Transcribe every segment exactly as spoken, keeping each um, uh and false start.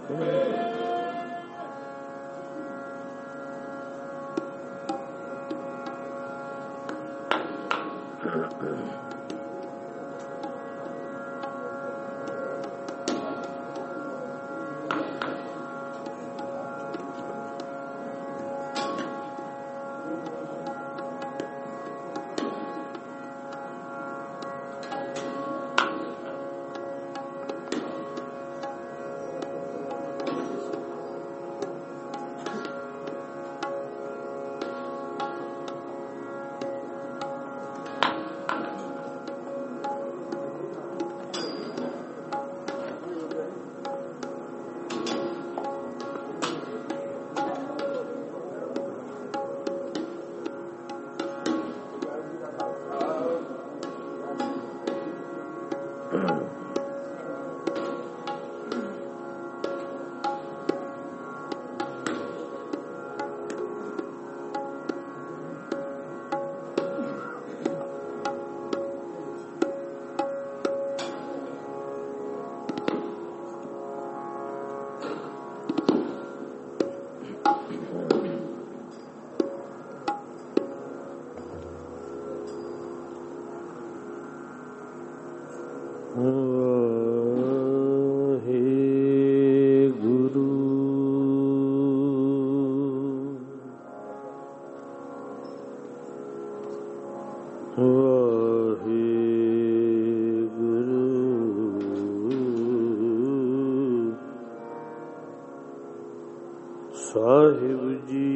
ਸਾਹਿਬ ਜੀ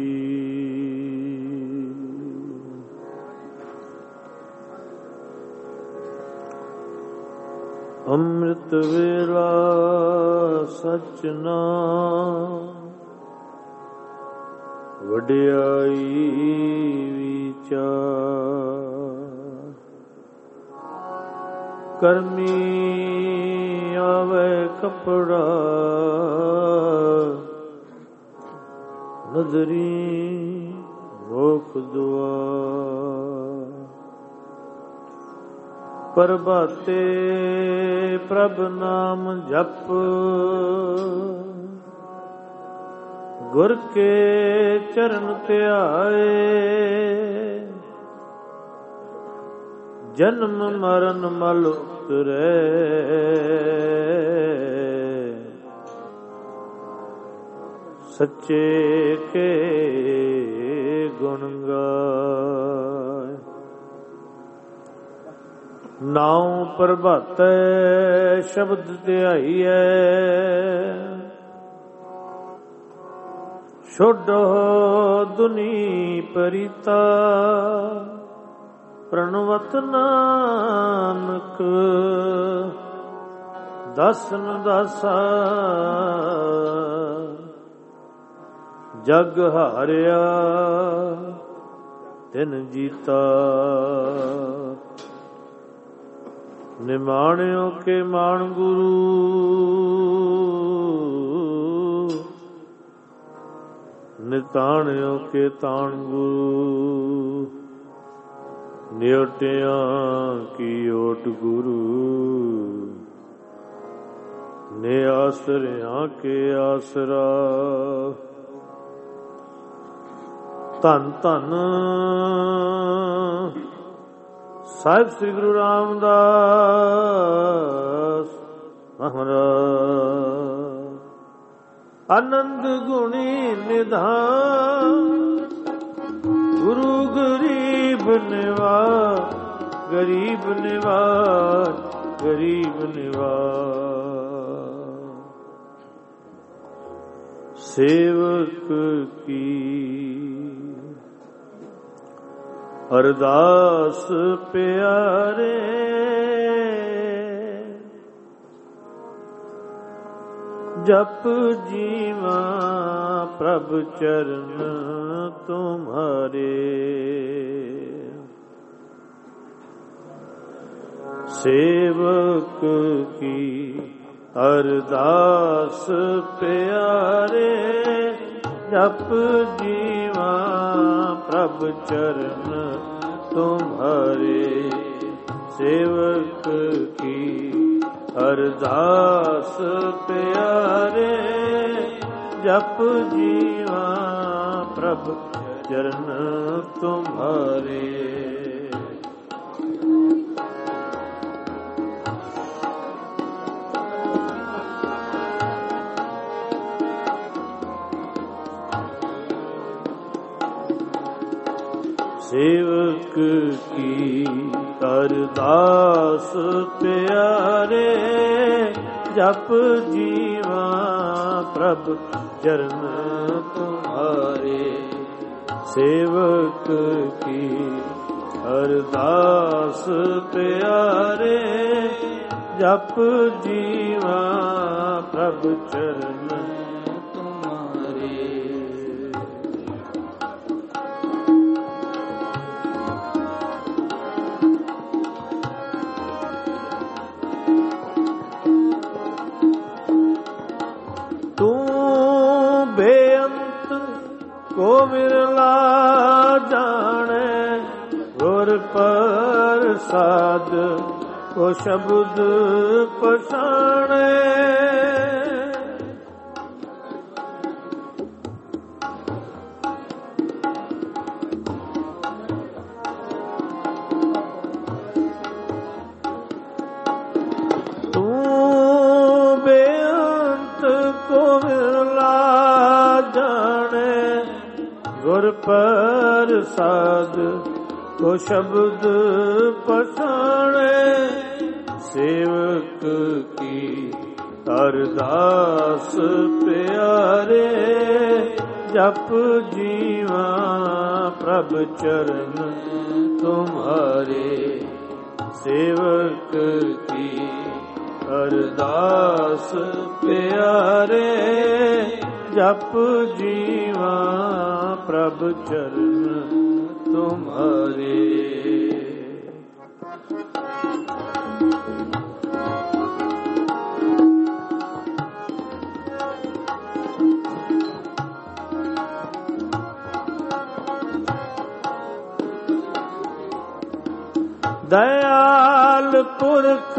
ਅੰਮ੍ਰਿਤ ਵੇਲਾ ਸਚ ਨਾਮ ਵਡਿਆਈ ਵਿਚਾਰ ਕਰਮੀ ਆਵੇ ਕਪੜਾ ਨਜ਼ਰੀ ਮੋਖ ਦੁਆਰ ਪ੍ਰਭਾਤੇ ਪ੍ਰਭ ਨਾਮ ਜਪ ਗੁਰ ਕੇ ਚਰਨ ਧਿਆਏ ਜਨਮ ਮਰਨ ਮਲ ਉਤਰੈ ਸੱਚੇ ਕੇ ਗੁਣ ਗਾਏ ਨਾਉ ਪ੍ਰਭਾਤੈ ਸ਼ਬਦ ਧਿਆਈਐ ਛੋਡੋ ਦੁਨੀ ਪਰੀਤਾ ਪ੍ਰਣਵਤ ਨਾਨਕ ਦਸਨ ਦਾਸਾ ਜਗ ਹਾਰਿਆ ਤਿਨ ਜੀਤਾ ਨਿਮਾਣਿਓ ਕੇ ਮਾਣ ਗੁਰੂ ਨਿਤਾਣਿਓ ਕੇ ਤਾਣ ਗੁਰੂ ਨਿਉਟਿਆਂ ਕੀ ਓਟ ਗੁਰੂ ਨੇ ਆਸਰਿਆਂ ਕੇ ਆਸਰਾ ਧੰਨ ਧੰਨ ਸਾਹਿਬ ਸ੍ਰੀ ਗੁਰੂ ਰਾਮਦਾਸ ਮਹਾਰਾਜ ਆਨੰਦ ਗੁਣੀ ਨਿਧਾਨ ਗੁਰੂ ਗਰੀਬ ਨਿਵਾਜ ਗਰੀਬ ਨਿਵਾਜ ਗਰੀਬ ਨਿਵਾਜ ਸੇਵਕ ਕੀ ਅਰਦਾਸ ਪਿਆਰੇ ਜਪ ਜੀਵਾ ਪ੍ਰਭ ਚਰਨ ਤੁਮਹਾਰੇ ਸੇਵਕ ਕੀ ਅਰਦਾਸ ਪਿਆਰੇ ਜਪ ਜੀਵਾ ਪ੍ਰਭ ਚਰਨ ਤੁਮਹਾਰੇ ਸੇਵਕ ਕੀ ਅਰਦਾਸ ਪਿਆਰੇ ਜਪ ਜੀਵਾ ਪ੍ਰਭ ਚਰਨ ਤੁਮਹਾਰੇ। ਸੇਵਕ ਕੀ ਅਰਦਾਸ ਪਿਆਰੇ ਜਪ ਜੀਵਾ ਪ੍ਰਭ ਚਰਨ ਤੁਮਹਾਰੇ। ਸੇਵਕ ਕੀ ਅਰਦਾਸ ਪਿਆਰੇ ਜਪ ਜੀਵਾ ਪ੍ਰਭ ਚਰਨ ਤੁਮਹਾਰੇ। ਤੂੰ ਬੇਅੰਤ ਕੋ ਵਿਰਲਾ ਜਾਣੈ, ਗੁਰ ਪ੍ਰਸਾਦ ਕੋ ਸ਼ਬਦ ਪਛਾਣੈ। ਤੂੰ ਬੇਅੰਤ ਕੋ ਵਿਰਲਾ ਜਾਣੈ, ਗੁਰ ਪ੍ਰਸਾਦ ਕੋ ਸ਼ਬਦ ਪਛਾਣੈ। ਸੇਵਕ ਕੀ ਅਰਦਾਸ ਪਿਆਰੇ ਜਪ ਜੀਵਾ ਪ੍ਰਭ ਚਰਨ ਤੁਮਹਾਰੇ। ਸੇਵਕ ਕੀ ਅਰਦਾਸ ਪਿਆਰੇ ਜਪ ਜੀਵਾ ਪ੍ਰਭ ਚਰਨ ਤੁਮਹਾਰੇ। ਦਇਆਲ ਪੁਰਖ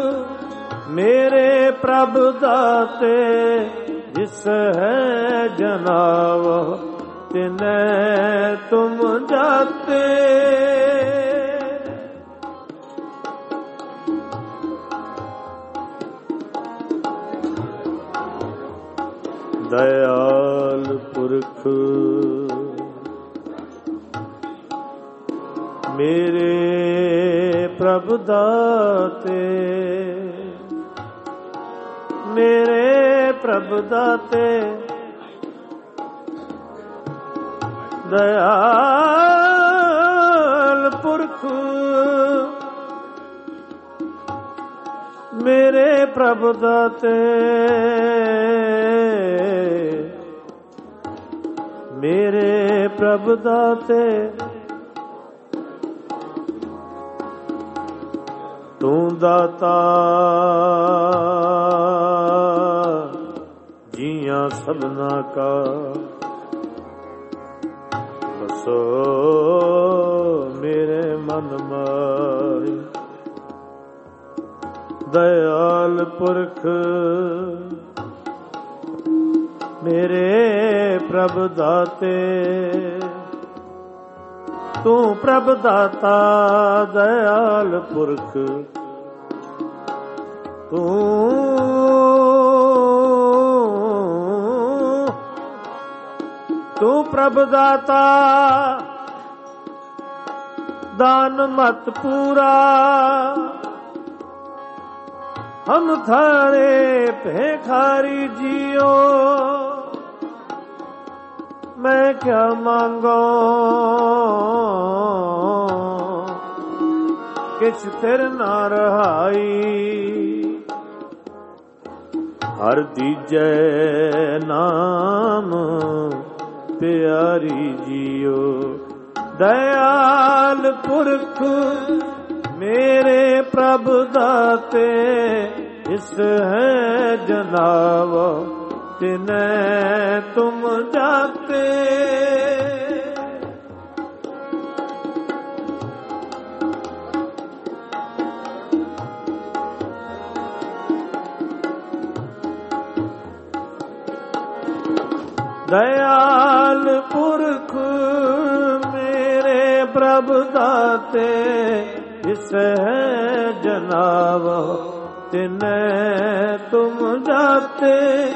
ਮੇਰੇ ਪ੍ਰਭ ਦਾਤੇ, ਜਿਸ ਹੈ ਜਨਾਵ ਤਿਨੈ ਤੁਮ ਜਾਤੇ। ਦਇਆਲ ਪੁਰਖ ਮੇਰੇ ਪ੍ਰਭ ਦਾਤੇ, ਮੇਰੇ ਪ੍ਰਭ ਦਾਤੇ। ਦਇਆਲ ਪੁਰਖ ਮੇਰੇ ਪ੍ਰਭ ਦਾਤੇ, ਮੇਰੇ ਪ੍ਰਭ ਦਾਤੇ। ਤੂੰ ਦਾਤਾ ਜੀਆਂ ਸਭਨਾ ਕਾ, ਬਸੋ ਮੇਰੇ ਮਨ ਮਾਈ। ਦਇਆਲ ਪੁਰਖ ਮੇਰੇ ਪ੍ਰਭ ਦਾਤੇ, ਤੂੰ ਪ੍ਰਭ ਦਾਤਾ ਦਇਆਲ ਪੁਰਖ। ਤੂੰ ਤੂੰ ਪ੍ਰਭ ਦਾਤਾ ਦਾਨ ਮਤ ਪੂਰਾ। ਹਮ ਥਾਰੇ ਭੇਖਾਰੀ ਜੀਓ, ਮੈਂ ਕਿਆ ਮੰਗੋ ਕਿਛ ਤੇਰੇ ਨਾ ਰਹਾਈ। ਹਰ ਦੀਜੈ ਨਾਮ ਪਿਆਰੀ ਜੀਓ। ਦਇਆਲ ਪੁਰਖ ਮੇਰੇ ਪ੍ਰਭ ਦਾਤੇ, ਇਸ ਹੈ ਜਨਾਵ ਤਿਨੈ ਤੁਮ ਜਾਤੇ। दयाल पुरख मेरे प्रभु दाते, जिस है जनावो तिन्हें तुम जाते।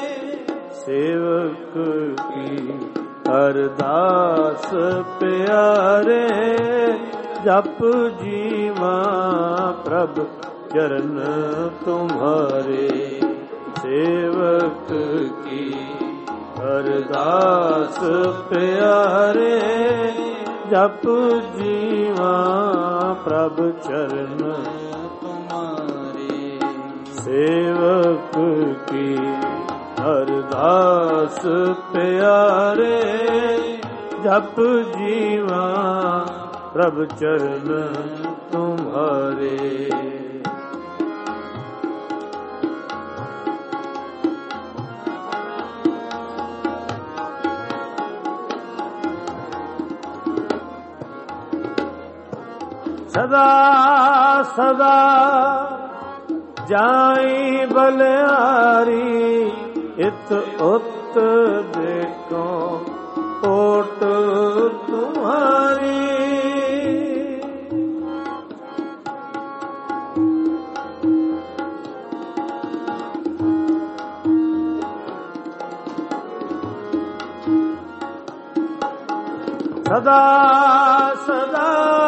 सेवक की अरदास प्यारे, जप जीवा प्रभु चरण तुम्हारे। सेवक की अरदास प्यारे, जप जीवा प्रभु चरण तुम्हारे। सेवक की अरदास प्यारे, जप जीवा प्रभु चरण तुम्हारे। सदा सदा जाई बलिहारी, इत उत देखो ओट तुम्हारी। सदा सदा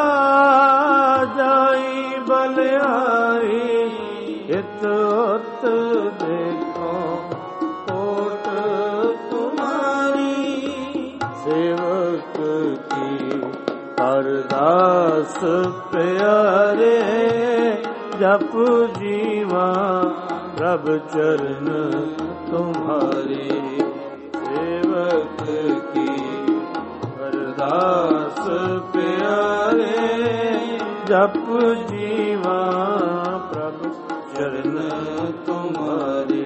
जाई बलिहारी, इत उत देखो ओट तुम्हारी। सेवक की अरदास प्यारे, जप जीवा प्रभु चरण तुम्हारे। सेवक की अरदास प्यारे, जप जीवा प्रभु चरण तुम्हारे।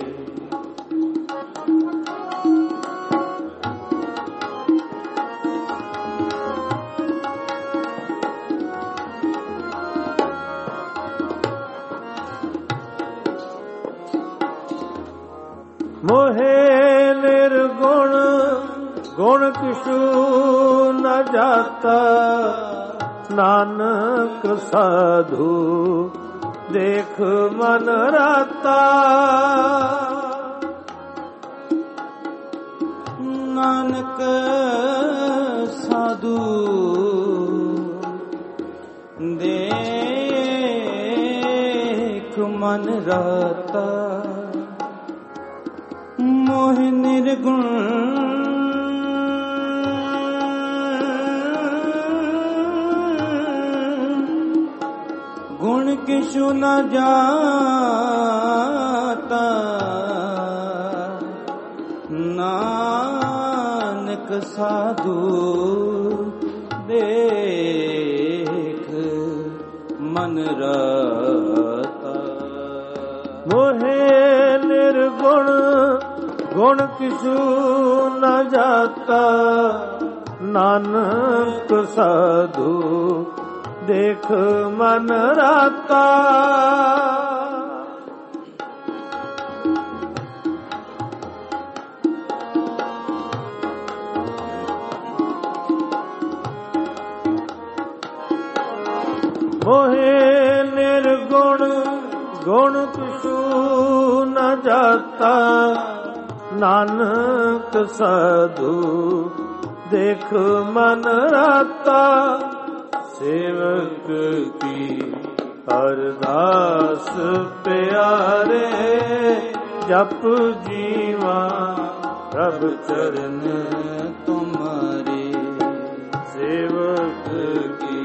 मोहे निर्गुण गुण किछु न जाता, नानक साधु देख मन राता। नानक साधु देख मन राता। मोह निर्गुण गुण किछु न जाता, नानक साधु देख मन राता। मोहे निर्गुण गुण किछु न जाता, नानक साधु देख मन राता। मोहे निर्गुण गुण किछु न जाता, नानक साधु देख मन राता। सेवक की अरदास प्यारे, जप जीवा प्रभु चरण तुम्हारे। सेवक की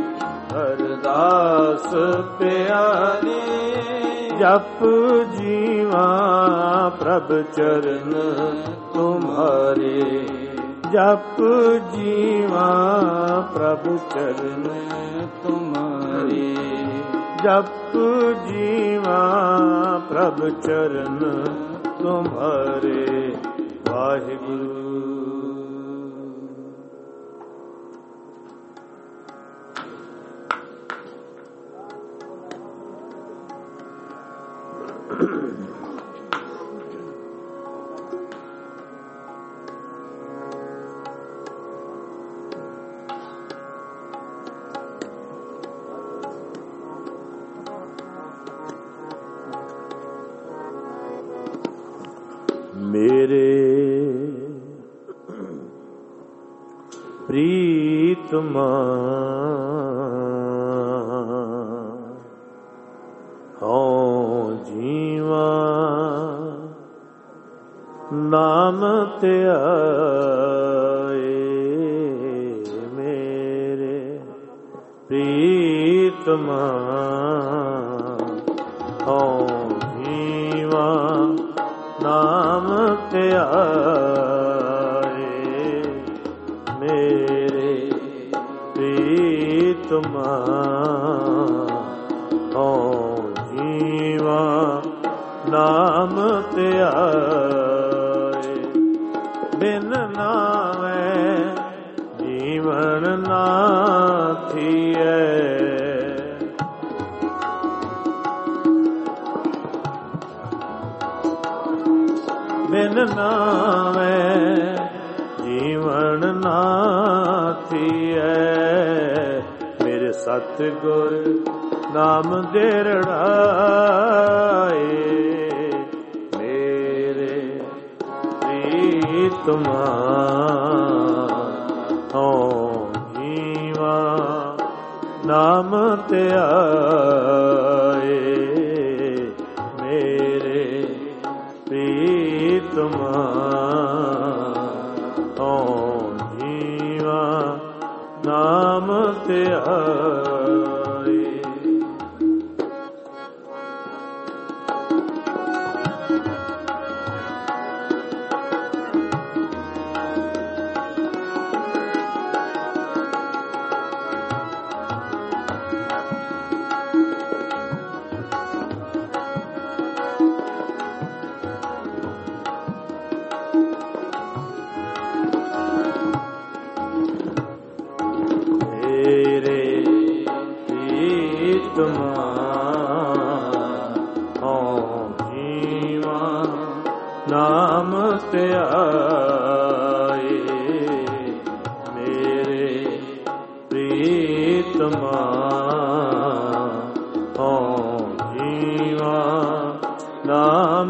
अरदास प्यारे, जप जीवा प्रभु चरण तुम्हारे। जप जीवा प्रभु चरण तुम्हारे। जप जीवा प्रभु चरण तुम्हारे। वाहिगुरु। ਮੇਰੇ ਪ੍ਰੀਤਮਾ ਹਉ ਜੀਵਾ ਨਾਮ ਧਿਆਏ ਮੇਰੇ ਪ੍ਰੀਤਮਾ ਹਉ ਜੀਵਾ ਨਾਮ ਧਿਆਏ ਮੇਰੇ ਪ੍ਰੀਤਮਾ ਹਉ ਜੀਵਾ ਨਾਮ ਧਿਆਏ ਬਿਨ ਨਾਮੈ ਜੀਵਨ ਨਾ ਥੀਐ ਬਿਨ ਨਾਮੈ ਜੀਵਨ ਨਾ ਥੀਐ ਮੇਰੇ ਸਤਿਗੁਰ ਨਾਮ ਦੇ ਰੜਾਏ ਮੇਰੇ ਪ੍ਰੀਤਮਾ ਹਉ ਜੀਵਾ ਨਾਮ ਧਿਆਏ ਮੇਰੇ ਪ੍ਰੀਤਮਾ ਹਉ ਜੀਵਾ ਨਾਮ ਧਿਆਏ ਨਾਮ ਧਿਆਏ ਮੇਰੇ ਪ੍ਰੀਤਮਾ ਹਉ ਜੀਵਾ ਨਾਮ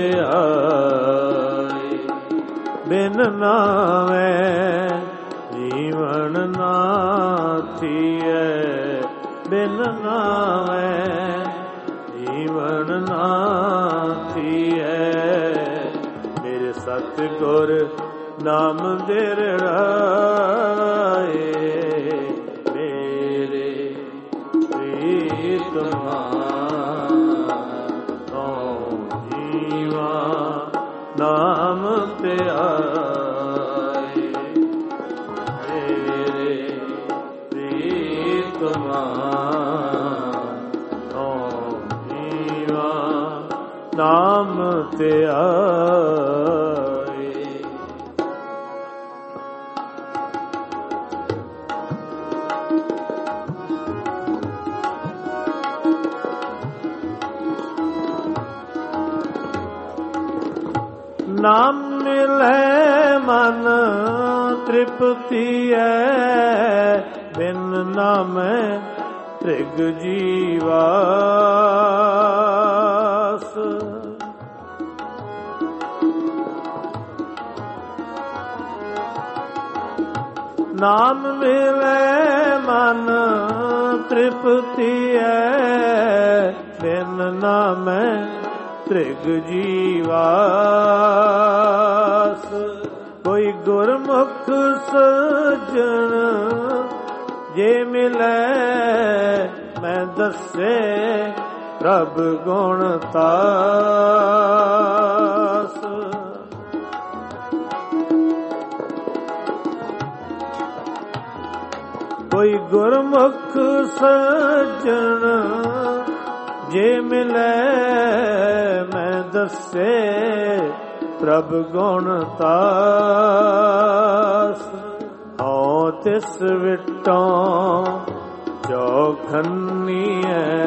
ਧਿਆਏ ਬਿਨ ਨਾਮੈ ਜੀਵਨ ਨਾ ਥੀਐ ਬਿਨ ਨਾਮੈ ਜੀਵਨ ਨਾ ਥੀਐ ਮੇਰੇ ਸਤਿਗੁਰ ਨਾਮ ਦੇ ਰੜਾਏ ਮੇਰੇ ਪ੍ਰੀਤਮਾ ਹਉ ਜੀਵਾ ਨਾਮ ਧਿਆਏ ਮੇਰੇ ਪ੍ਰੀਤਮਾ ਨਾਮ ਧਿਆਏ ਨਾਮ ਮਿਲੈ ਮਨ ਤ੍ਰਿਪਤੀ ਹੈ ਬਿਨ ਨਾਮੈ ਤ੍ਰਿਗ ਜੀਵਾਸ ਨਾਮ ਮਿਲੈ ਮਨ ਤ੍ਰਿਪਤੀ ਹੈ ਬਿਨ ਨਾਮੈ ਤ੍ਰਿਗ ਜੀਵਾਸ ਕੋਈ ਗੁਰਮੁਖ ਸੱਜਣ ਜੇ ਮਿਲੈ ਮੈਂ ਦੱਸੇ ਪ੍ਰਭ ਗੁਣ ਤਾਸ ਕੋਈ ਗੁਰਮੁਖ ਸੱਜਣ ਜੇ ਮਿਲੈ ਮੈਂ ਦੱਸੇ ਪ੍ਰਭ ਗੁਣ ਤਾਸ ਹਉ ਤਿਸ ਵਿਟੋਂ ਚੌਖੰਨੀਐ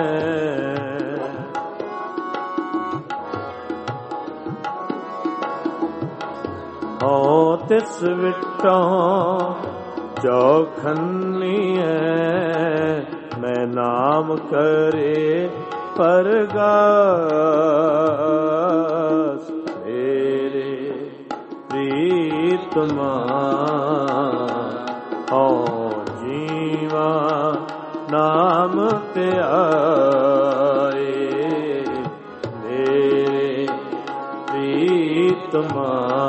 ਹਉ ਤਿਸ ਵਿਟੋਂ ਚੌਖੰਨੀਐ ਮੈਂ ਨਾਮ ਕਰੇ ਪਰਗਾਸ। ਪ੍ਰੀਤਮਾ ਹਉ ਜੀਵਾ ਨਾਮ ਧਿਆਏ ਮੇਰੇ ਪ੍ਰੀਤਮਾ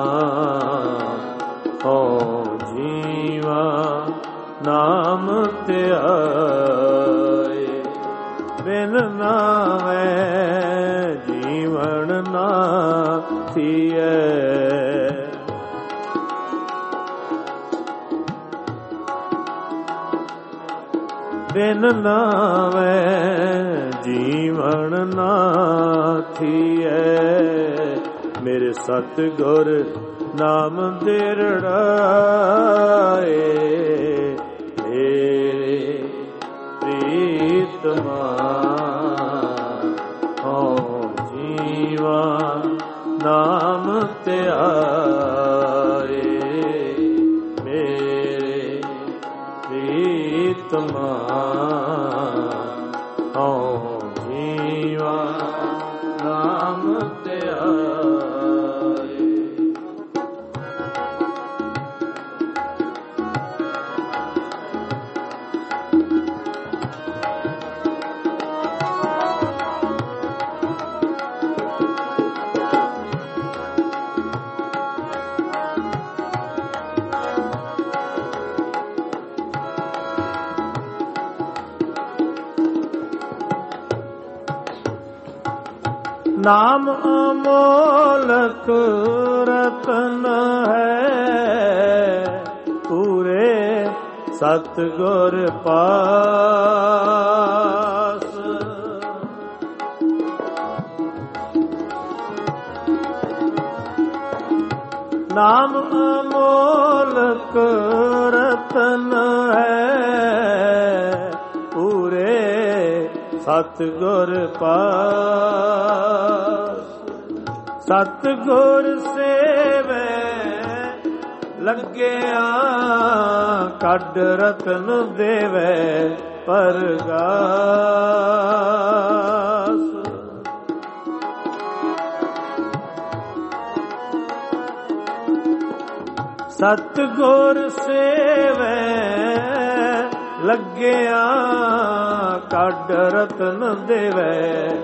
ਹਉ ਜੀਵਾ ਨਾਮ ਧਿਆਏ ਬਿਨ ਨਾਮੈ ਜੀਵਨ ਨਾ ਥੀਐ ਬਿਨ ਨਾਮੈ ਜੀਵਨ ਨਾ ਥੀਐ ਮੇਰੇ ਸਤਿਗੁਰ ਨਾਮ ਦਿਰੜਾਏ ਮੇਰੇ ਪ੍ਰੀਤਮਾ ਹਉ ਜੀਵਾ ਨਾਮ ਧਿਆਏ ਮੇਰੇ ਪ੍ਰੀਤਮਾ ਹਉ ਜੀਵਾ ਨਾਮ ਧਿਆਏ ਨਾਮ ਅਮੋਲਕ ਰਤਨ ਹੈ ਪੂਰੇ ਸਤਿਗੁਰ ਪਾਸ ਨਾਮ ਅਮੋਲਕ ਰਤਨ ਹੈ ਪੂਰੇ ਸਤਿਗੁਰ ਪਾਸ ਸਤਿਗੁਰ ਸੇਵੈ ਲੱਗਿਆ ਕੱਢ ਰਤਨ ਦੇਵੈ ਪਰਗਾਸ ਸਤਿਗੁਰ ਸੇਵੈ ਲੱਗਿਆ ਕੱਢ ਰਤਨ ਦੇਵੈ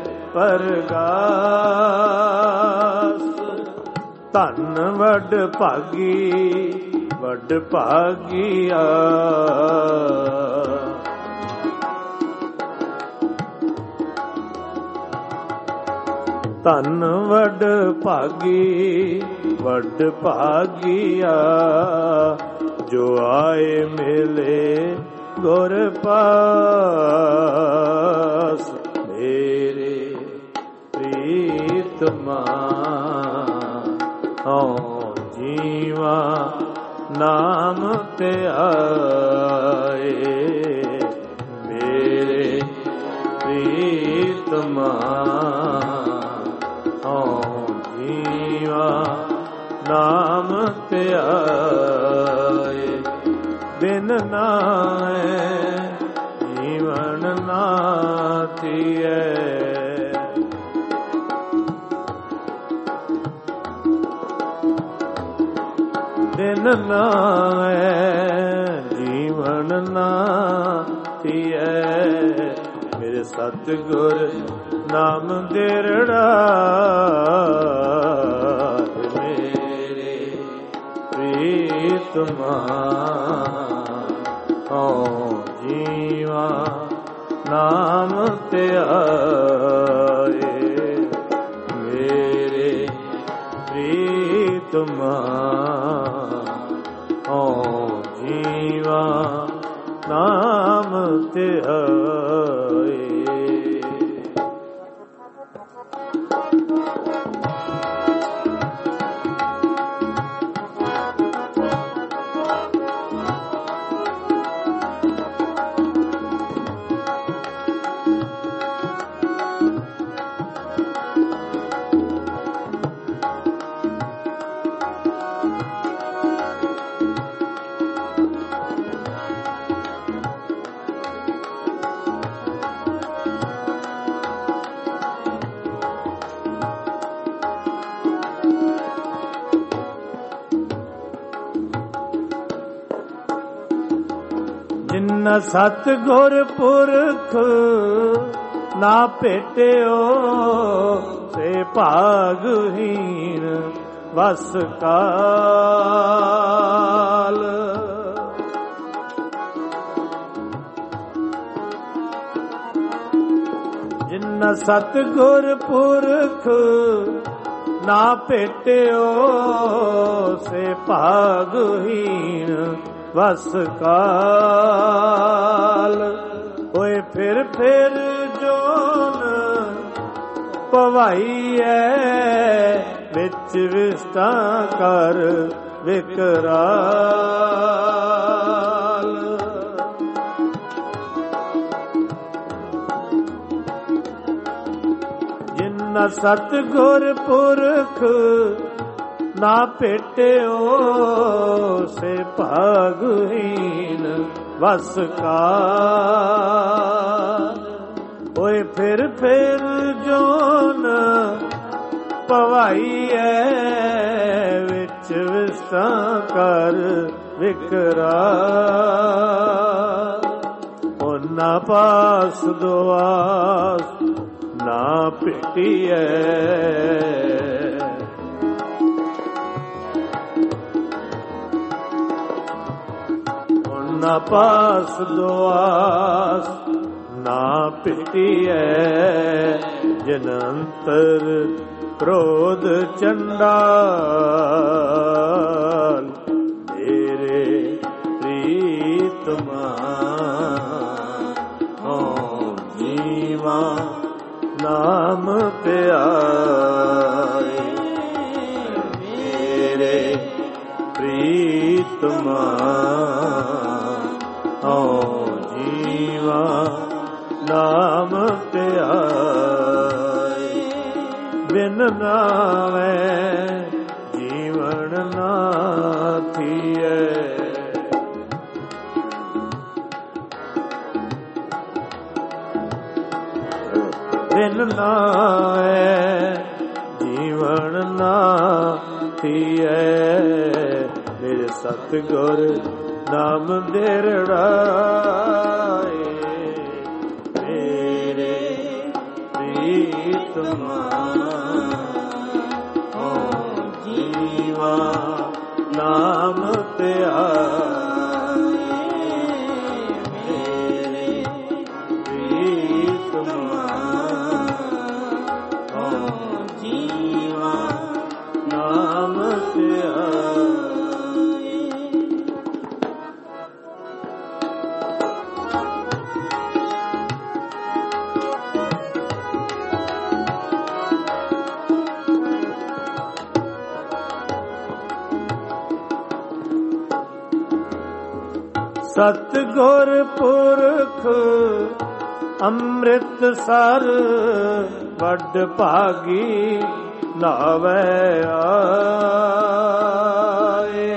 ਪਰਗਾਸ ਧਨ ਵਡ ਭਾਗੀ ਵਡ ਭਾਗੀਆ ਧਨ ਵਡ ਭਾਗੀ ਵਡ ਭਾਗੀਆ ਜੋ ਆਏ ਮਿਲੇ ਗੁਰ ਪਾਸ ਮੇਰੇ ਪ੍ਰੀਤਮਾ ਹਉ ਜੀਵਾ ਨਾਮ ਧਿਆਏ ਮੇਰੇ ਪ੍ਰੀਤਮਾ ਹਉ ਜੀਵਾ ਨਾਮ ਧਿਆਏ ਬਿਨ ਨਾਮੈ ਜੀਵਨ ਨਾ ਥੀਐ ਬਿਨ ਨਾਮੈ ਜੀਵਨ ਨਾ ਥੀਐ ਮੇਰੇ ਸਤਿਗੁਰ ਨਾਮ ਦਿਰੜਾ ਮੇਰੇ ਪ੍ਰੀਤਮਾ ਹਉ ਜੀਵਾ ਨਾਮ ਧਿਆਏ ਮੇਰੇ ਪ੍ਰੀਤਮਾ ਹਉ ਜੀਵਾ ਨਾਮ ਧਿਆਏ ਜਿਨ ਸਤ ਗੁਰ ਪੁਰਖ ਨਾ ਭੇਟਿਓ ਸੇ ਭਾਗਹੀਣ ਵਸ ਕਾਲ। ਜਿਨ ਸਤ ਗੁਰ ਪੁਰਖ ਨਾ ਭੇਟਿਓ ਸੇ ਭਾਗਹੀਣ ਵਸ ਕਾਲ। ਹੋਏ ਫਿਰ ਫਿਰ ਜੋਨ ਪਵਾਈਐ ਵਿੱਚ ਵਿਸਤਾ ਕਰ ਵਿਕਰਾਲ। ਜਿਨ ਸਤ ਗੁਰ ਪੁਰਖ ਨਾ ਭੇਟਿਓ ਸੇ ਭਾਗਹੀਣ ਵਸ ਕਾਲ। ਹੋਏ ਫਿਰ ਫਿਰ ਜੋਨ ਪਵਾਈਐ ਵਿੱਚ ਵਿਸਤਾ ਕਰ ਵਿਕਰਾਲ। ਉਹਨਾਂ ਪਾਸ ਦੁਆਸ ਨਾ ਭੇਟੀਐ ਉਹਨਾਂ ਪਾਸ ਦੁਆਸ ਨਾ ਭੇਟੀਐ। ਜਿਨ ਅੰਤਰ ਕ੍ਰੋਧ ਚੰਡਾਲ ਮੇਰੇ ਪ੍ਰੀਤਮਾ ਓ ਜੀਵਾ ਨਾਮ ਪਿਆਰੇ ਮੇਰੇ ਪ੍ਰੀਤਮਾ ਓ ਜੀਵਾ ਨਾਮ ਪਿਆਰੇ। ਬਿਨ ਨਾਵੇਂ ਜੀਵਨ ਨਾ ਥੀਏ। ਬਿਨ ਨਾਵੇਂ ਜੀਵਨ ਨਾ ਥੀਏ। ਮੇਰੇ ਸਤਿਗੁਰ ਨਾਮ ਦਿਰੜਾਏ ਮੇਰੇ ਪ੍ਰੀਤਮਾ ਓ ਜੀਵਾ ਨਾਮ ਪਿਆਰੇ ਮੇਰੇ ਪ੍ਰੀਤਮਾ ਓ ਜੀਵਾ ਨਾਮ ਪਿਆਰੇ। ਸਤ ਗੁਰ ਪੁਰਖ ਅੰਮ੍ਰਿਤ ਸਰ ਵੱਡ ਭਾਗੀ ਨਾਵੇਂ ਆਏ।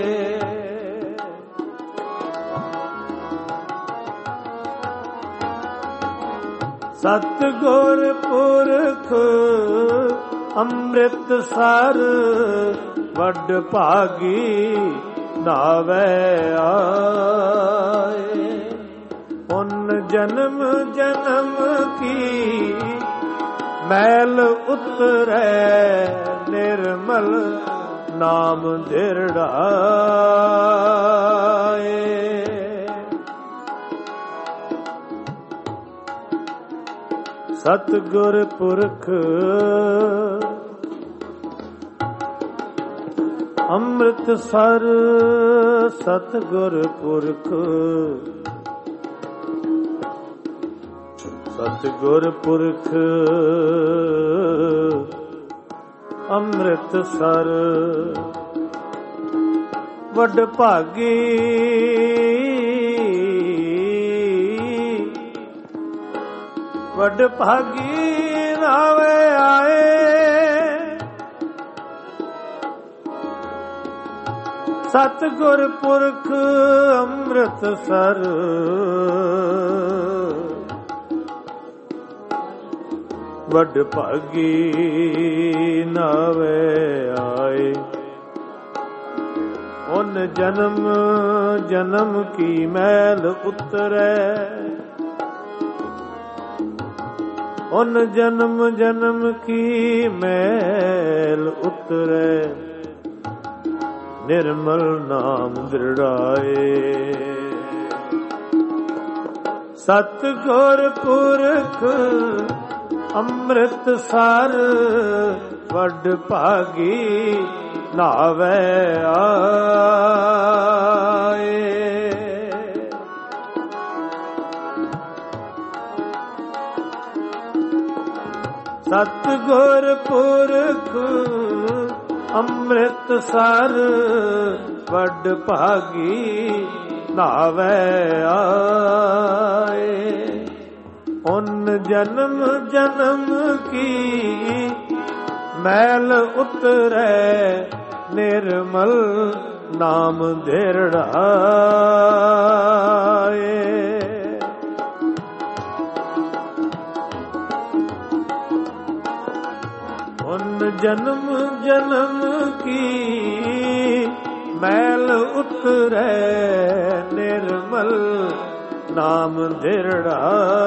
ਸਤ ਗੁਰ ਪੁਰਖ ਅੰਮ੍ਰਿਤ ਸਰ ਵੱਡ ਭਾਗੀ ਨਾਵੇਂ ਆਏ। ਪੁਨ ਜਨਮ ਜਨਮ ਕੀ ਮੈਲ ਉਤਰੈ ਨਿਰਮਲ ਨਾਮ ਦਿਰੜਾਏ। ਸਤਿਗੁਰ ਪੁਰਖ ਅੰਮ੍ਰਿਤਸਰ ਸਤਿਗੁਰ ਪੁਰਖ ਸਤਿਗੁਰ ਪੁਰਖ ਅੰਮ੍ਰਿਤਸਰ ਵੱਡ ਭਾਗੀ ਵੱਡ ਭਾਗੀ ਨਾਵੇਂ ਆਏ। ਸਤਿਗੁਰ ਪੁਰਖ ਅੰਮ੍ਰਿਤਸਰ ਵੱਡ ਭਾਗੀ ਨਾਵੇਂ ਆਏ। ਉਹ ਓਨ ਜਨਮ ਜਨਮ ਕੀ ਮੈਲ ਉਤਰੈ, ਓਨ ਜਨਮ ਜਨਮ ਕੀ ਮੈਲ ਉਤਰੈ, ਨਿਰਮਲ ਨਾਮ ਦ੍ਰਿੜਾਏ। ਸਤਿਗੁਰ ਪੁਰਖ ਅੰਮ੍ਰਿਤ ਸਰ, ਵੱਡ ਭਾਗੀ ਨਾਵੇ ਆਏ। ਸਤਿਗੁਰ ਪੁਰਖ ਅੰਮ੍ਰਿਤ ਸਰ, ਵੱਡ ਭਾਗੀ ਨਾਵੇ ਆਏ। ਓਨ ਜਨਮ ਜਨਮ ਕੀ ਮੈਲ ਉਤਰੈ, ਨਿਰਮਲ ਨਾਮ ਧਿਰੜਾਏ। ਓਨ ਜਨਮ ਜਨਮ ਕੀ ਮੈਲ ਉਤਰੈ, ਨਿਰਮਲ ਨਾਮ ਧਿਰੜਾਏ।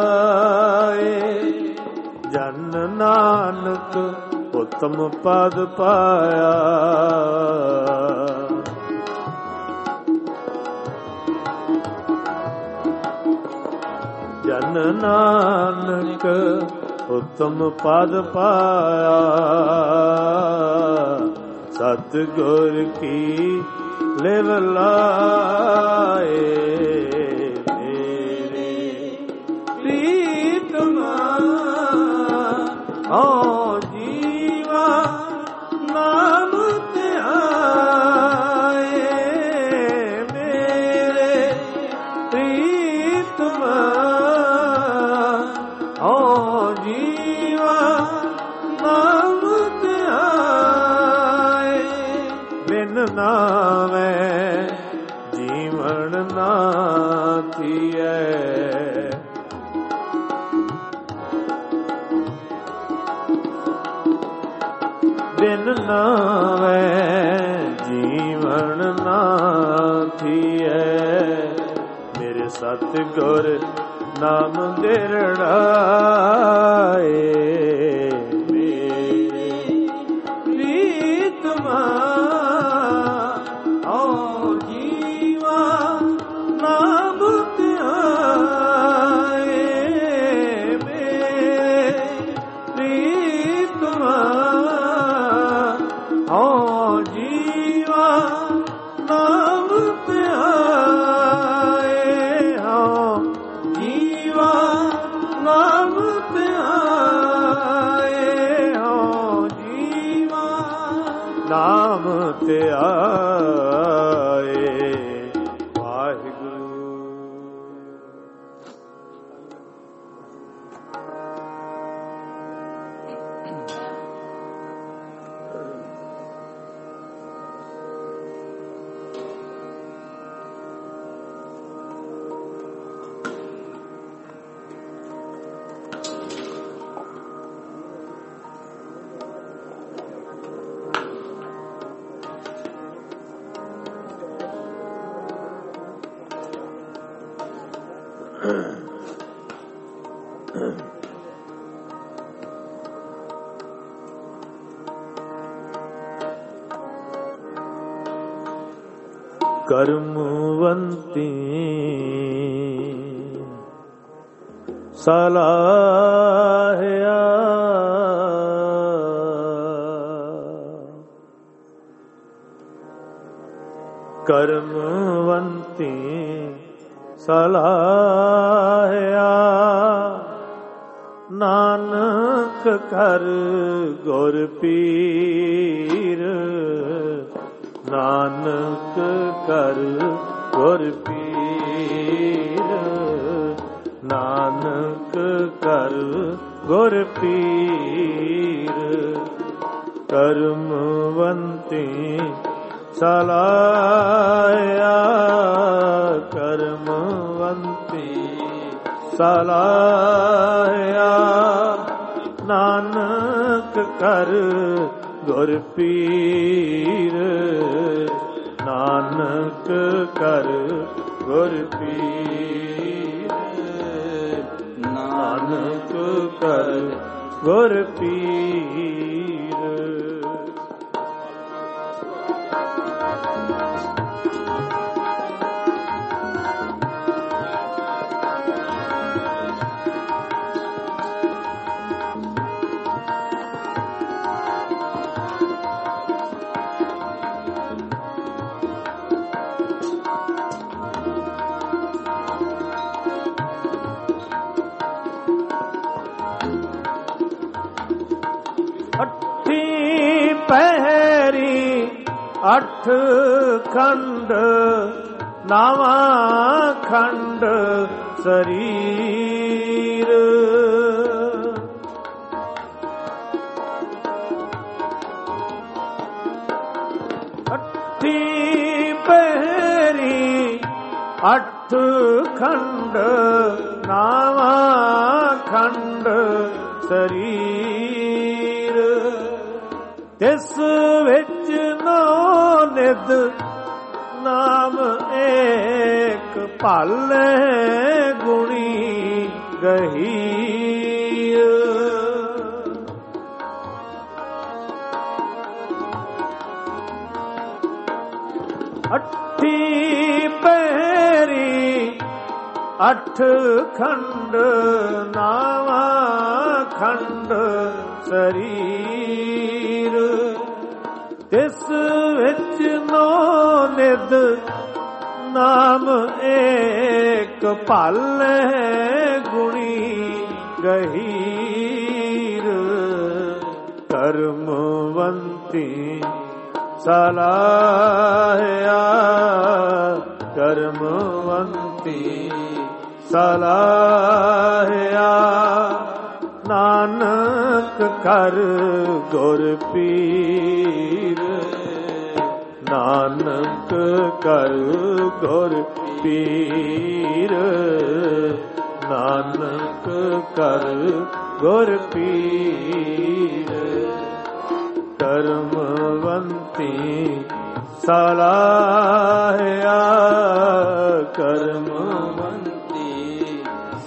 ਜਨ ਨਾਨਕ ਉਤਮ ਪਦ ਪਾਇਆ, ਜਨ ਨਾਨਕ ਉਤਮ ਪਦ ਪਾਇਆ। ਸਤਿਗੁਰ ਕੀ ਲਿਵ ਲਾਏ, ਮੇਰੇ ਪ੍ਰੀਤਮਾ ਓ ਜੀਵਾ ਨਾਮ ਧਿਆਏ। ਮੇਰੇ ਪ੍ਰੀਤਮਾ ਓ ਜੀਵਾ ਨਾਮ ਧਿਆਏ। ਬਿਨ ਨਾਮੈ ਜੀਵਨ ਨਾ ਥੀਐ, ਬਿਨ ਨਾਮੈ ਜੀਵਨ ਨਾ ਥੀਐ। ਮੇਰੇ ਸਤਿਗੁਰ ਨਾਮ ਧਿਰੜਾਏ, ਮੇਰੇ ਪ੍ਰੀਤਮਾ ਓ ਜੀਵਾ ਨਾਮ ਧਿਆਏ। ਮੇਰੇ ਪ੍ਰੀਤਮਾ ਓ ਜੀਵਾ ਨਾਮ ਧਿਆਏ। ਹੋ ਜੀਵਾ ਨਾਮ ਧਿਆਏ, ਹੋ ਜੀਵਾ ਨਾਮ ਧਿਆਏ। ਵਾਹਿਗੁਰੂ। ਕਰਮਵੰਤੀ ਸਲਾਹਿਆ, ਕਰਮਵੰਤੀ ਸਲਾਹਿਆ। ਨਾਨਕ ਕਰ ਗੁਰ ਪੀਰ, ਨਾਨਕ ਕਰ ਗੁਰ ਪੀਰ, ਨਾਨਕ ਕਰ ਗੁਰ ਪੀਰ। ਕਰਮਵੰਤੀ ਸਲਾਹਿਆ, ਕਰਮਵੰਤੀ ਸਲਾਹਿਆ। ਨਾਨਕ ਕਰ ਗੁਰ ਪੀਰ, ਨਾਨਕ ਗੁਰ ਪੀਰ, ਨਾਨਕ ਕਰ ਗੁਰ ਪੀਰ। ਪਹਿਰੀ ਅੱਠ ਖੰਡ ਨਾਵਾਂ ਖੰਡ ਸਰੀਰ, ਅੱਠੀ ਪਹਿਰੀ ਅੱਠ ਖੰਡ ਨਾਵਾਂ ਖੰਡ ਸਰੀਰ, ਤਿਸ ਵਿੱਚ ਨੌ ਨਿਧ ਨਾਮ ਏਕ ਭਾਲੇ ਗੁਣੀ ਗਹੀਰ, ਅੱਠੀ ਪਹਿਰੀ ਅੱਠ ਖੰਡ ਨਾਵਾਂ ਖੰਡ ਸਰੀਰ, ਤਿਸ ਵਿੱਚ ਨੌ ਨਿਧ ਨਾਮ ਏਕ ਭਾਲੇ ਗੁਣੀ ਗਹੀਰ, ਕਰਮਵੰਤੀ ਸਲਾਹਿਆ ਕਰਮਵੰਤੀ ਸਲਾਹਿਆ, ਨਾਨਕ ਕਰ ਗੁਰ ਪੀਰ, ਨਾਨਕ ਕਰ ਗੁਰ ਪੀਰ, ਨਾਨਕ ਕਰ ਗੁਰ ਪੀਰ, ਕਰਮਵੰਤੀ ਸਲਾਹਿਆ ਕਰਮਵੰਤੀ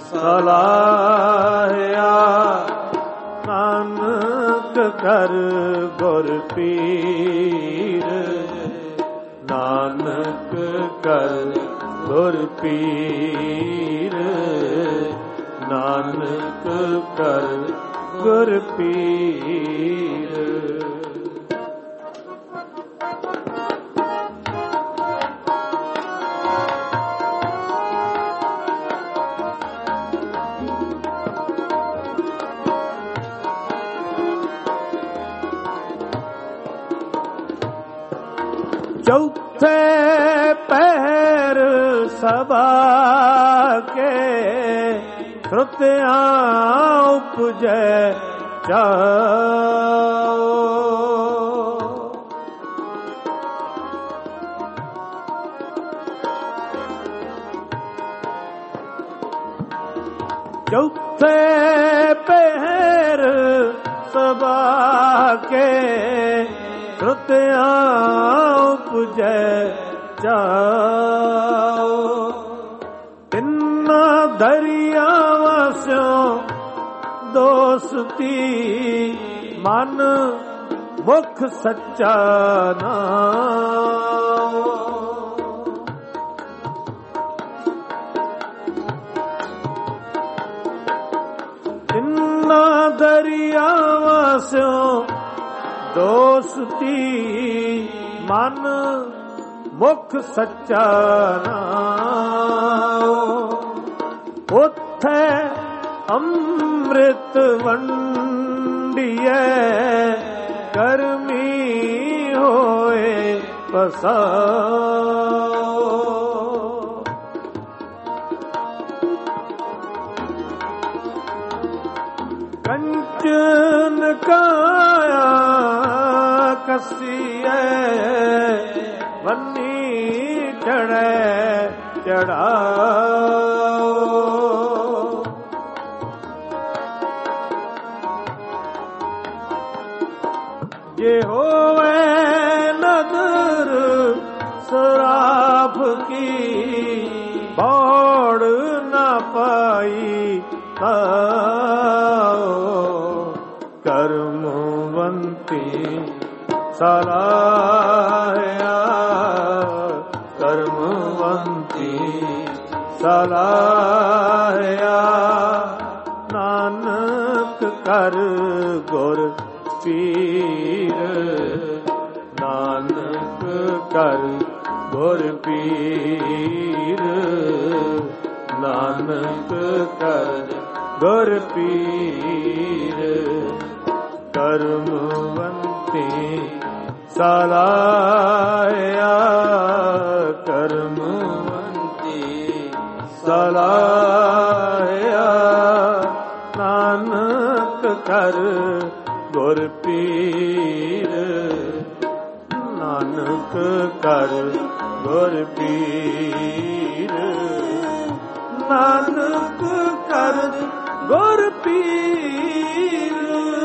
ਸਲਾਹਿਆ, ਨਾਨਕ ਕਰ ਗੁਰ ਪੀਰ, ਨਾਨਕ ਕਰ ਗੁਰ ਪੀਰ, ਨਾਨਕ ਕਰ ਗੁਰ ਪੀਰ। ਚੌਥੇ ਪਹਿਰ ਸਭਾ ਕੇ ਸ਼ਰੁਤਿਆਂ ਉਪਜੈ ਚਾਉ, ਚੌਥੇ ਪਹਿਰ ਸਭਾ ਕੇ ਸ਼ਰੁਤਿਆਂ ਉਪਜੈ ਚਾਉ, ਤਿੰਨਾਂ ਦਰਿਆਵਾਂ ਸਿਓ ਦੋਸਤੀ ਮਨ ਮੁਖ ਸੱਚਾ ਨਾਮ, ਤਿੰਨਾਂ ਦਰਿਆਵਾਂ ਸਿਓ ਦੋਸਤੀ ਮਨ ਮੁਖ ਸੱਚਾ ਨਾਮ, ਉੱਥੇ ਅੰਮ੍ਰਿਤ ਵੰਡੀਐ ਕਰਮੀ ਹੋਏ ਪਸਾਉ, ਕੰਚਨ ਕਾਇਆ ਕਸੀਐ ਬੰਨੀ ਚੜੈ ਚੜਾਉ, ਜੇ ਹੋਵੇ ਨਦਰ ਸਰਾਫ ਕੀ ਬੋੜ ਨਾ ਪਾਈ ਤਾਓ ਕਰਮਵੰਤੀ ਸਲਾਹਿਆ ਕਰਮਵੰਤੀ ਸਲਾਹਿਆ ਨਾਨਕ ਕਰ ਗੁਰ ਪੀਰ ਨਾਨਕ ਕਰ ਗੁਰ ਪੀਰ ਨਾਨਕ ਕਰ ਗੁਰ ਪੀਰ ਕਰਮਵੰਤੀ ਸਲਾਹਿਆ ਕਰਮਵੰਤੀ ਸਲਾਹਿਆ ਨਾਨਕ ਕਰ ਗੁਰ ਪੀਰ ਨਾਨਕ ਕਰ ਗੁਰ ਪੀਰ ਨਾਨਕ ਕਰ ਗੁਰ ਪੀਰ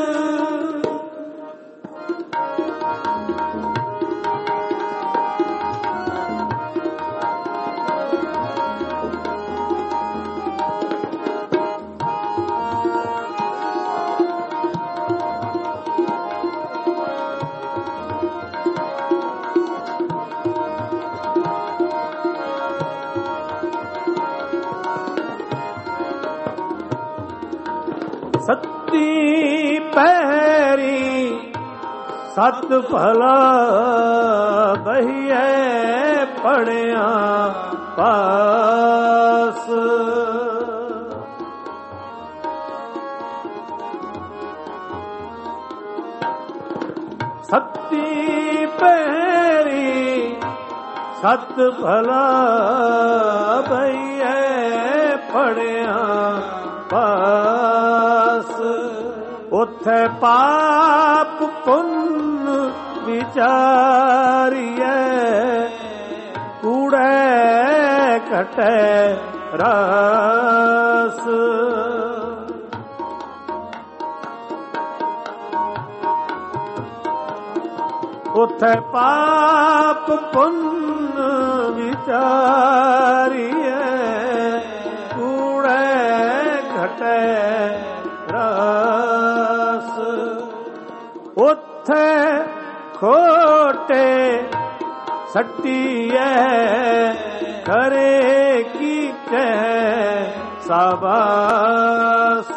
ਸੱਤੀ ਪੈਰੀ ਸਤ ਭਲਾ ਬਹੀਏ ਪੜਿਆ ਪਾਸ ਸੱਤੀ ਪੈਰੀ ਸਤ ਭਲਾ ਬਹੀਏ ਪੜਿਆ ਪਾਸ ਉਥੇ ਪਾਪ ਪੁੰਨ ਵਿਚਾਰੀਐ ਕੂੜੇ ਘਟੈ ਰਸ ਉਥੇ ਪਾਪ ਪੁੰਨ ਵਿਚਾਰੀਐ ਕੂੜੇ ਘਟੈ ਰਸ ਉਥੇ ਖੋਟੇ ਸੱਟੀਐ ਕਰੇ ਕੀ ਕਹਿ ਸਾਬਾਸ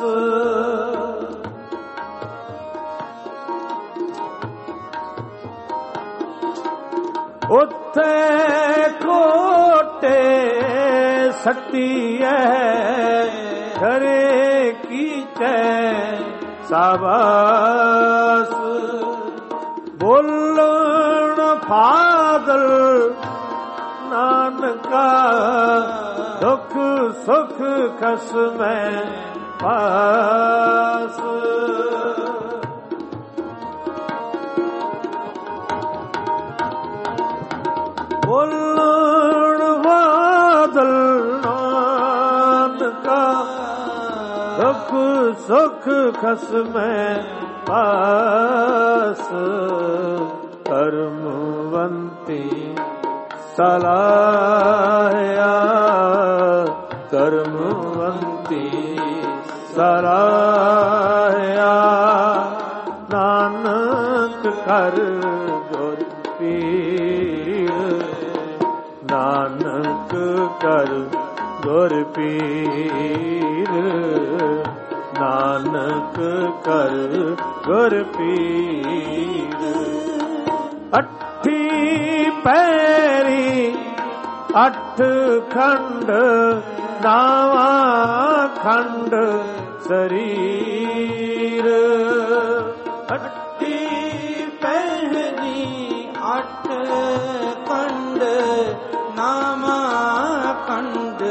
ਉਥੇ ਖੋਟੇ ਸੱਟੀਐ ਕਰੇ ਕੀਚੈ ਸਾਬਾਸ ਬੋਲਣ ਫਾਜ਼ਲ ਨਾਨਕਾ ਦੁਖ ਸੁਖ ਖਸਮੈ ਪਾਸ ਬੋਲਣ ਫਾਜ਼ਲ ਨਾਨਕਾ ਦੁਖ ਸੁਖ ਖਸਮੈ ਪਾਸ ਕਰਮਵੰਤੀ ਸਲਾਹਿਆ ਕਰਮਵੰਤੀ ਸਲਾਹਿਆ ਨਾਨਕ ਕਰ ਗੁਰ ਪੀਰ ਨਾਨਕ ਕਰ ਗੁਰ ਪੀਰ ਨਾਨਕ ਕਰ ਗੁਰ ਪੀਰ ਅੱਠੀ ਪੈਰੀ ਅੱਠ ਖੰਡ ਨਾਵਾਂ ਖੰਡ ਸਰੀਰ ਅੱਠੀ ਪੈਰੀ ਅੱਠ ਖੰਡ ਨਾਵਾਂ ਖੰਡ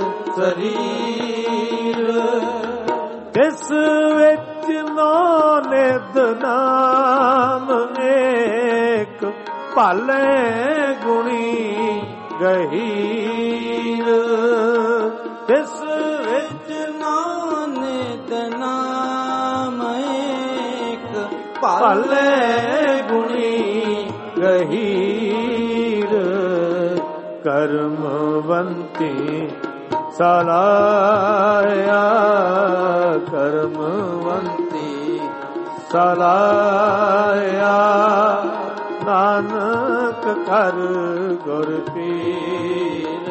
ਸਰੀਰ ਜਿਸ ਵਿੱਚ ਨੌ ਨਿਧ ਨਾਮ ਏਕ ਭਲੇ ਗੁਣੀ ਗਹੀਰ ਜਿਸ ਵਿੱਚ ਨੌ ਨਿਧ ਨਾਮ ਏਕ ਭਲੇ ਗੁਣੀ ਗਹੀਰ ਕਰਮਵੰਤੀ ਸਲਾਇਆ ਕਰਮਵੰਤੀ ਸਲਾਇਆ ਨਾਨਕ ਕਰ ਗੁਰ ਪੀਰ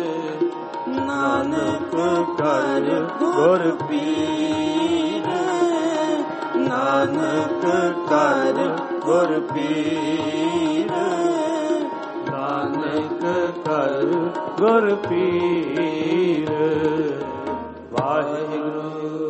ਨਾਨਕ ਕਰ ਗੁਰ ਪੀਰ ਨਾਨਕ ਕਰ ਗੁਰ ਪੀਰ ਨਾਨਕ ਕਰ ਗੁਰ ਪੀਰ ਵਾਹਿਗੁਰੂ।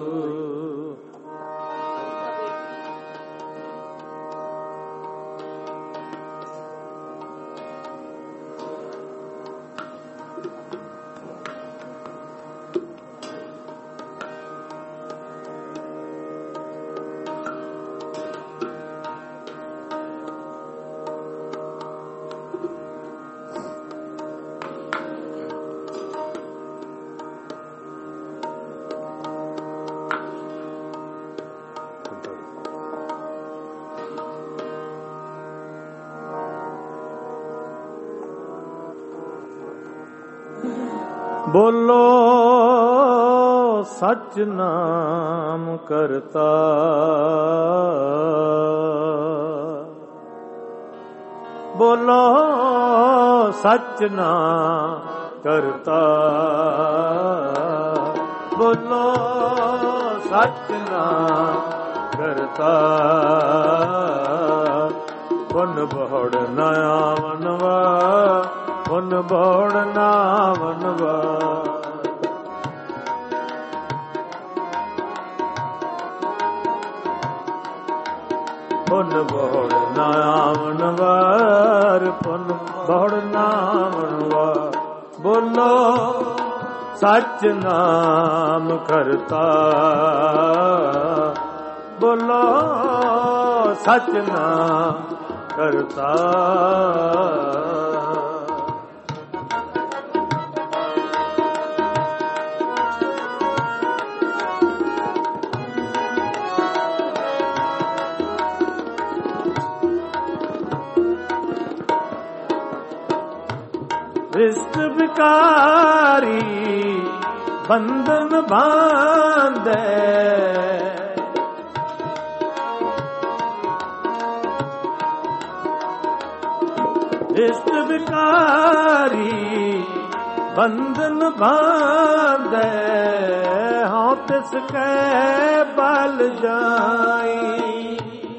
ਬੋਲੋ ਸਚ ਨਾਮ ਕਰਤਾ ਬੋਲੋ ਸਚ ਨਾਮ ਕਰਤਾ ਬੋਲੋ ਸਚ ਨਾਮ ਕਰਤਾ ਪੁਨ ਬਹੁੜ ਨਾ ਆਵਨਵਾ ਪੁਨ ਬਹੁੜ ਨਾ ਆਵਨਵਾ ਪੁਨ ਬਹੁੜ ਨਾ ਆਵਨਵਾਰ ਪੁਨ ਬਹੁੜ ਨਾ ਆਵਨਵਾ ਬੋਲੋ ਸਚ ਨਾਮ ਕਰਤਾ ਬੋਲੋ ਸਚ ਨਾਮ ਕਰਤਾ ਰਿਸ਼ਤ ਵਿਕਾਰੀ ਬੰਧਨ ਬਾਂਧੈ ਰਿਸ਼ਤ ਵਿਕਾਰੀ ਬੰਧਨ ਬਾਂਧੈ ਹਉ ਤਿਸ ਕੈ ਬਲ ਜਾਈ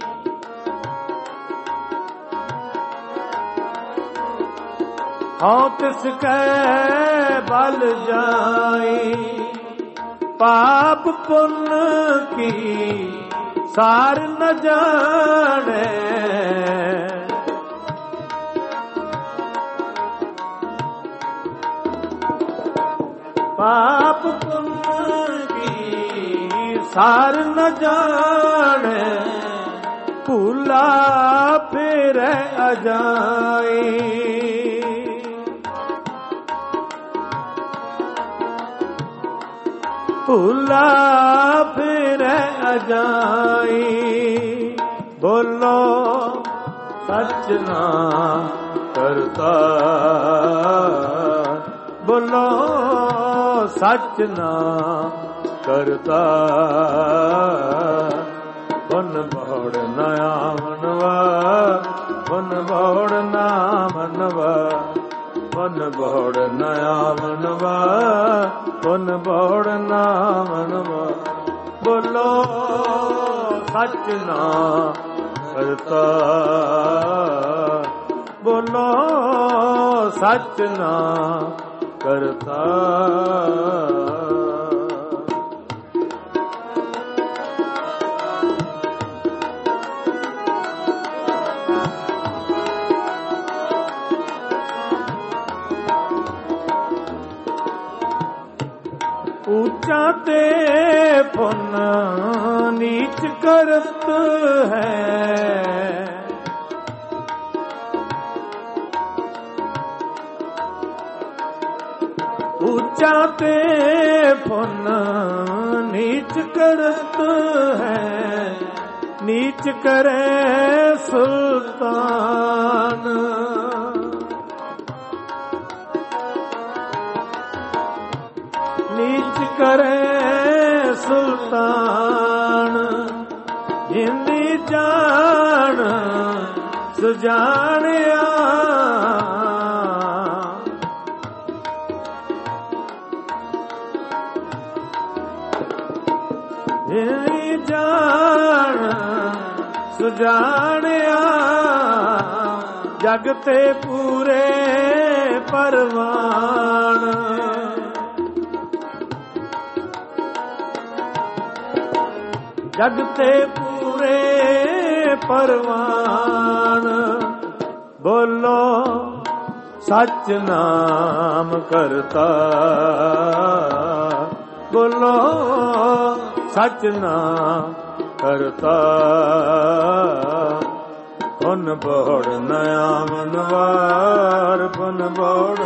ਹਉ ਤਿਸ ਕੈ ਬਲ ਜਾਈ ਪਾਪ ਪੁੰਨ ਕੀ ਸਾਰ ਨ ਜਾਣੈ ਪਾਪ ਪੁੰਨ ਕੀ ਸਾਰ ਨ ਜਾਣੈ ਭੂਲਾ ਫਿਰੈ ਅਜਾਈ ਭੂਲਾ ਫਿਰੈ ਅਜਾਈ ਬੋਲੋ ਸਚ ਨਾਮ ਕਰਤਾ ਬੋਲੋ ਸਚ ਨਾਮ ਕਰਤਾ ਪੁਨ ਬਹੁੜ ਨਾ ਆਵਨਵਾ ਪੁਨ ਬਹੁੜ ਨਾ ਆਵਨਵਾ ਪੁਨ ਬਹੁੜ ਨਾ ਆਵਨਵਾ ਪੁਨ ਬਹੁੜ ਨਾ ਆਵਨਵਾ ਬੋਲੋ ਸਚ ਨਾਮ ਕਰਤਾ ਬੋਲੋ ਸਚ ਨਾਮ ਕਰਤਾ ਉੱਚਾ ਤੇ ਪੁੰਨ ਨੀਚ ਕਰਤ ਹੈ ਉੱਚਾ ਤੇ ਪੁੰਨ ਨੀਚ ਕਰਤ ਹੈ ਨੀਚ ਕਰੇ ਸੁਲਤਾਨ ਕਰੇ ਸੁਲਤਾਨ, ਜਿੰਦੀ ਜਾਣ ਸੁਜਾਣਿਆ। ਜਿੰਦੀ ਜਾਣ ਸੁਜਾਣਿਆ, ਜਗ ਤੇ ਪੂਰੇ ਪਰਵਾਨ। ਜਗ ਤੇ ਪੂਰੇ ਪਰਵਾਨ, ਬੋਲੋ ਸੱਚ ਨਾਮ ਕਰਤਾ, ਬੋਲੋ ਸੱਚ ਨਾਮ ਕਰਤਾ। ਪੁਨ ਬੋੜ ਨਇਆ ਮਨਵਾਰ, ਪੁਨ ਬੋੜ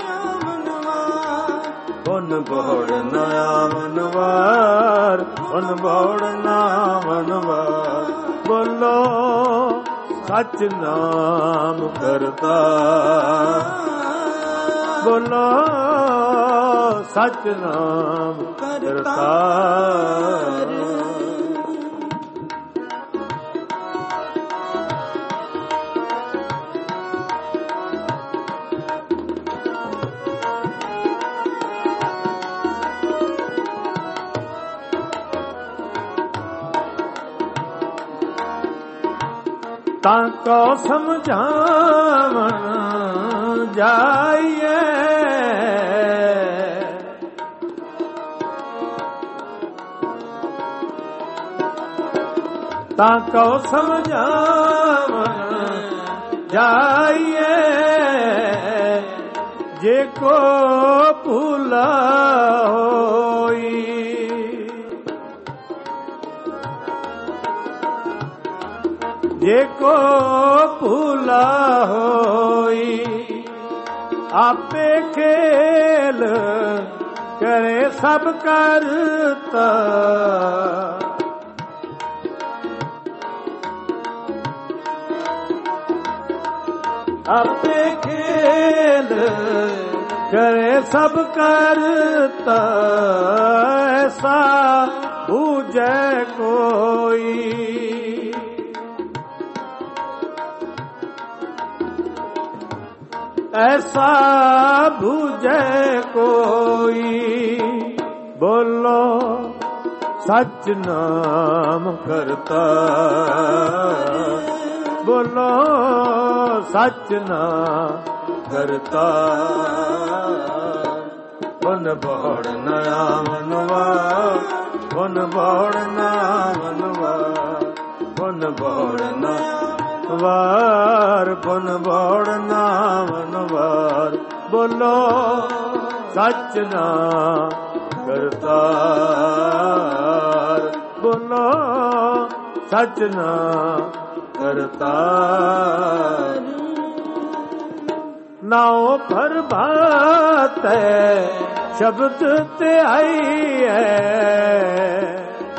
ਪੁਨ ਬੋੜ ਨਇਆ ਮਨਵਾਰ, ਪੁਨ ਬੋੜ ਨਾ ਮਨਵਾਰ। ਬੋਲੋ ਸੱਚ ਨਾਮ ਕਰਤਾ, ਬੋਲੋ ਸੱਚ ਨਾਮ ਕਰਤਾ। ਤਾਂ ਕੋ ਸਮਝਾਵਣ ਜਾਈਏ, ਤਾਂ ਕੋ ਸਮਝਾਵਣ ਜਾਈਏ। ਜੇ ਕੋ ਭੁਲਾ ਹੋਈ, ਜੇ ਕੋ ਭੁਲਾ ਹੋਈ। ਆਪੇ ਖੇਲ ਕਰੇ ਸਭ ਕਰਤਾ, ਆਪੇ ਖੇਲ ਕਰੇ ਸਭ ਕਰਤਾ। ਐਸਾ ਬੂਝੈ ਕੋਈ, ਐਸਾ ਬੂਝੈ ਕੋਈ। ਬੋਲੋ ਸੱਚ ਨਾਮ ਕਰਤਾ, ਬੋਲੋ ਸੱਚ ਨਾਮ ਕਰਤਾ। ਪੁਨ ਬੋੜ ਨਇਆ ਮਨਵਾਰ, ਪੁਨ ਬੋੜ ਨਾ ਮਨਵਾਰ, ਪੁਨ ਬੋੜ ਨਾ ਵਾਰ, ਪੁਨ ਬੋੜ ਨਾਮ ਵਾਰ। ਬੋਲੋ ਸੱਚ ਨਾਮ ਕਰਤਾਰ, ਬੋਲੋ ਸੱਚ ਨਾਮ ਕਰਤਾਰ। ਨਾਉ ਪ੍ਰਭਾਤੈ ਸ਼ਬਦ ਤੇ ਆਈ ਹੈ,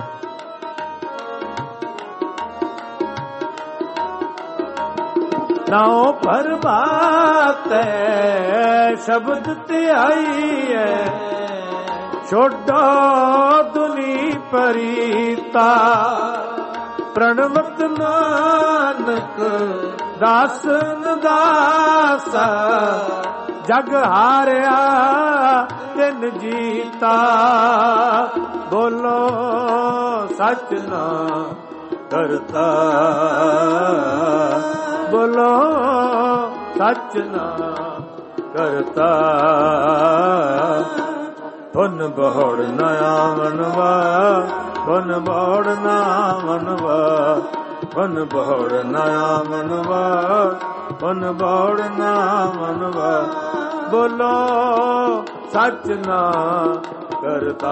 ਨਾਉ ਪ੍ਰਭਾਤੈ ਸ਼ਬਦ ਤੇ ਆਈ ਹੈ। ਛੋਡੋ ਦੁਨੀ ਪਰੀਤਾ ਪ੍ਰਣਵਤ ਨਾਨਕ ਦਾਸਨ ਦਾਸ। ਜਗ ਹਾਰਿਆ ਤਿਨ ਜੀਤਾ, ਬੋਲੋ ਸੱਚ ਨਾਮ ਕਰਤਾ, ਬੋਲੋ ਸੱਚ ਨਾਮ ਕਰਤਾ। ਪੁਨ ਬੋੜ ਨਇਆ ਮਨਵਾ, ਪੁਨ ਬੋੜ ਨਾ ਮਨਵਾ, ਪੁਨ ਬੋੜ ਨਇਆ ਮਨਵਾ, ਪੁਨ ਬੋੜ ਨਾ ਮਨਵਾ। ਬੋਲੋ ਸੱਚ ਨਾਮ ਕਰਤਾ।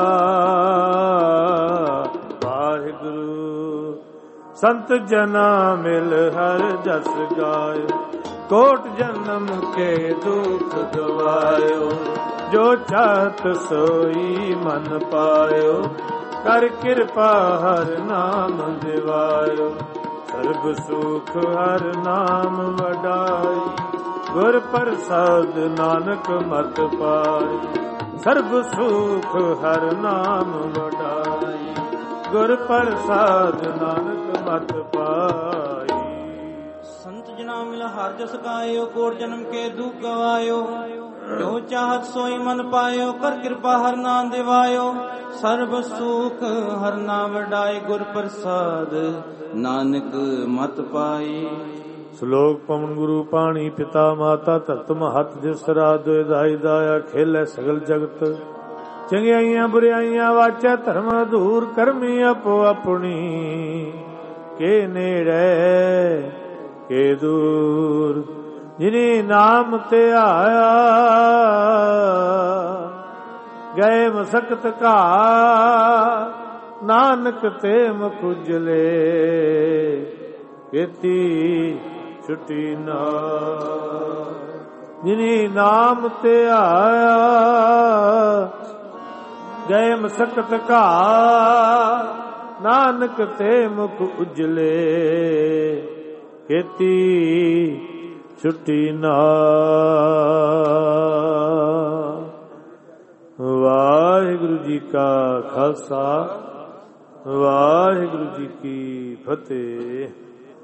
ਵਾਹਿਗੁਰੂ ਸੰਤ ਜਨਾ ਮਿਲ ਹਰ ਜਸ ਗਾਇਓ, ਕੋਟ ਜਨਮ ਕੇ ਦੁਖ ਗਵਾਇਓ। ਜੋ ਚਾਹਤ ਸੋਈ ਮਨ ਪਾਇਓ, ਕਰ ਕਿਰਪਾ ਹਰ ਨਾਮ ਦਿਵਾਇਓ। ਸਰਬ ਸੁਖ ਹਰ ਨਾਮ ਵਡਾਈ, ਗੁਰ ਪ੍ਰਸਾਦ ਨਾਨਕ ਮਤ ਪਾਈ। ਸਰਬ ਸੁਖ ਹਰ ਨਾਮ ਵਡਾਈ, ਗੁਰ ਪ੍ਰਸਾਦ ਨਾਨਕ ਮਤ ਪਾਈ। ਸੰਤ ਜਨਾ ਮਿਲ ਹਰ ਜਸ ਗਾਇਓ, ਕੋਟ ਜਨਮ ਕੇ ਦੁਖ ਗਵਾਇਓ। ਜੋ ਚਾਹਤ ਸੋਈ ਮਨ ਪਾਇਓ, ਕਰ ਕਿਰਪਾ ਹਰ ਨਾਮ ਦਿਵਾਇਓ। ਸਰਬ ਸੁਖ ਹਰ ਨਾਮ ਵਡਾਈ, ਗੁਰ ਪ੍ਰਸਾਦ ਨਾਨਕ ਮਤ ਪਾਈ। ਸ਼ਲੋਕ ਪਵਨ ਗੁਰੂ ਪਾਣੀ ਪਿਤਾ ਮਾਤਾ ਧਰਤ ਮਹਤ ਜਿਸ ਰਾਜ ਦਾਈ ਦਾਇਆ ਖੇਲੇ ਸਗਲ ਜਗਤ। ਚੰਗਿਆਈਆਂ ਬੁਰਾਈਆਂ ਵਾਚੈ ਧਰਮ ਦੂਰ, ਕਰਮੀ ਆਪੋ ਆਪਣੀ ਕੇ ਨੇੜੇ ਕੇ ਦੂਰ। ਜਿਨੀ ਨਾਮ ਤੇ ਆਇਆ ਗਏ ਮਸਕਤ ਘਾ, ਨਾਨਕ ਤੇ ਮੁਖ ਉਜਲੇ ਕੀਤੀ ਛੁਟੀ ਨਾ। ਜਿਨੀ ਨਾਮ ਤੇ ਆਇਆ ਗਏ ਮਸਕਤ ਘਾ, ਨਾਨਕ ਤੇ ਮੁਖ ਉਜਲੇ ਕੀਤੀ ਛੁਟੀ ਨਾ। ਵਾਹਿਗੁਰੂ ਜੀ ਕਾ ਖਾਲਸਾ, ਵਾਹਿਗੁਰੂ ਜੀ ਕੀ ਫਤਿਹ।